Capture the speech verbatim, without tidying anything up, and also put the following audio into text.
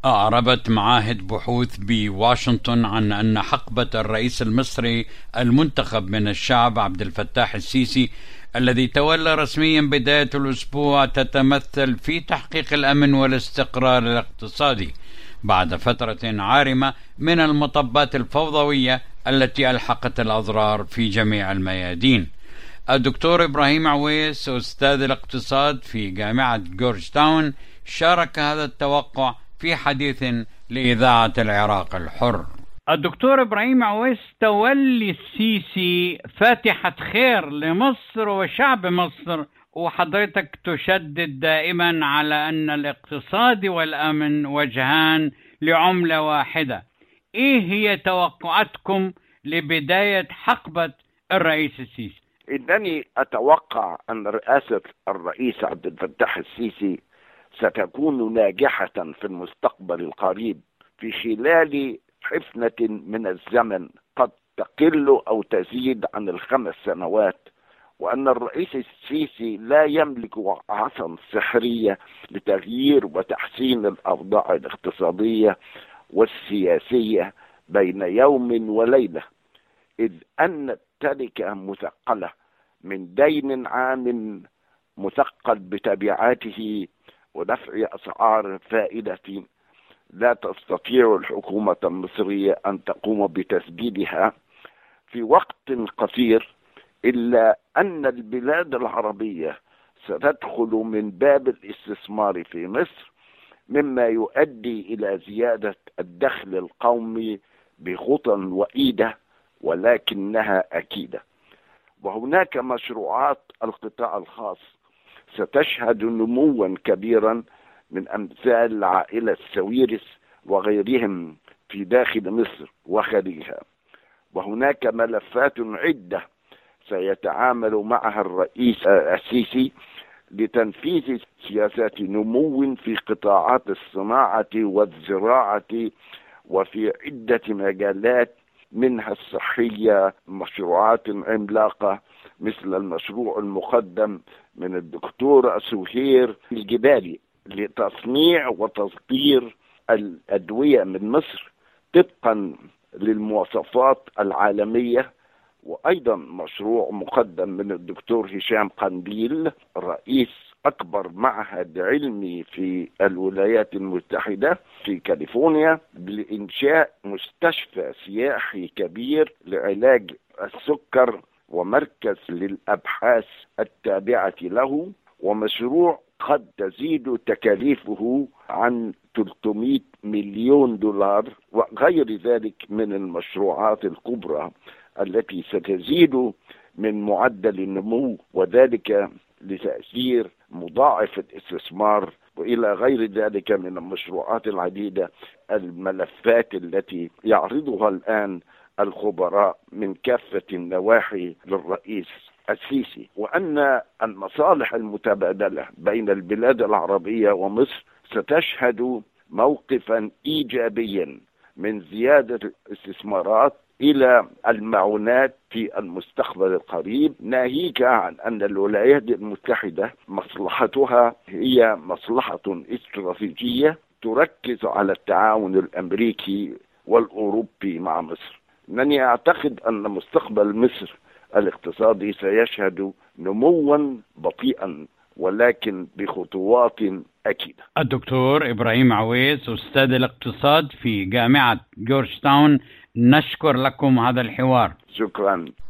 أعربت معاهد بحوث بواشنطن عن أن حقبة الرئيس المصري المنتخب من الشعب عبد الفتاح السيسي الذي تولى رسميا بداية الأسبوع تتمثل في تحقيق الأمن والاستقرار الاقتصادي بعد فترة عارمة من المطبات الفوضوية التي ألحقت الأضرار في جميع الميادين. الدكتور إبراهيم عويس أستاذ الاقتصاد في جامعة جورج تاون شارك هذا التوقع في حديث لإذاعة العراق الحر. الدكتور إبراهيم عويس، تولي السيسي فاتحة خير لمصر وشعب مصر، وحضرتك تشدد دائما على أن الاقتصاد والأمن وجهان لعملة واحدة. إيه هي توقعاتكم لبداية حقبة الرئيس السيسي؟ إنني أتوقع أن رئاسة الرئيس عبد الفتاح السيسي ستكون ناجحة في المستقبل القريب في خلال حفنة من الزمن قد تقل أو تزيد عن الخمس سنوات، وأن الرئيس السيسي لا يملك عصا سحرية لتغيير وتحسين الأوضاع الاقتصادية والسياسية بين يوم وليلة، إذ أن التركة مثقلة من دين عام مثقل بتبعاته ودفع أسعار فائدة لا تستطيع الحكومة المصرية أن تقوم بتسديدها في وقت قصير، إلا أن البلاد العربية ستدخل من باب الاستثمار في مصر، مما يؤدي إلى زيادة الدخل القومي بخطى وئيدة ولكنها أكيدة. وهناك مشروعات القطاع الخاص ستشهد نموا كبيرا من أمثال عائلة سويرس وغيرهم في داخل مصر وخارجها. وهناك ملفات عدة سيتعامل معها الرئيس السيسي لتنفيذ سياسات نمو في قطاعات الصناعة والزراعة وفي عدة مجالات، منها الصحية، مشروعات عملاقة مثل المشروع المقدم من الدكتور سهير الجبالي لتصنيع وتصدير الأدوية من مصر طبقا للمواصفات العالمية، وأيضا مشروع مقدم من الدكتور هشام قنديل رئيس أكبر معهد علمي في الولايات المتحدة في كاليفورنيا لإنشاء مستشفى سياحي كبير لعلاج السكر ومركز للأبحاث التابعة له، ومشروع قد تزيد تكاليفه عن ثلاثمائة مليون دولار، وغير ذلك من المشروعات الكبرى التي ستزيد من معدل النمو، وذلك لتأثير مضاعف الاستثمار، وإلى غير ذلك من المشروعات العديدة. الملفات التي يعرضها الآن الخبراء من كافة النواحي للرئيس السيسي، وأن المصالح المتبادلة بين البلاد العربية ومصر ستشهد موقفا إيجابيا من زيادة الاستثمارات إلى المعونات في المستقبل القريب، ناهيك عن أن الولايات المتحدة مصلحتها هي مصلحة استراتيجية تركز على التعاون الأمريكي والأوروبي مع مصر. أنني أعتقد أن مستقبل مصر الاقتصادي سيشهد نموا بطيئا ولكن بخطوات أكيدة. الدكتور إبراهيم عويس أستاذ الاقتصاد في جامعة جورج تاون، نشكر لكم هذا الحوار. شكرا.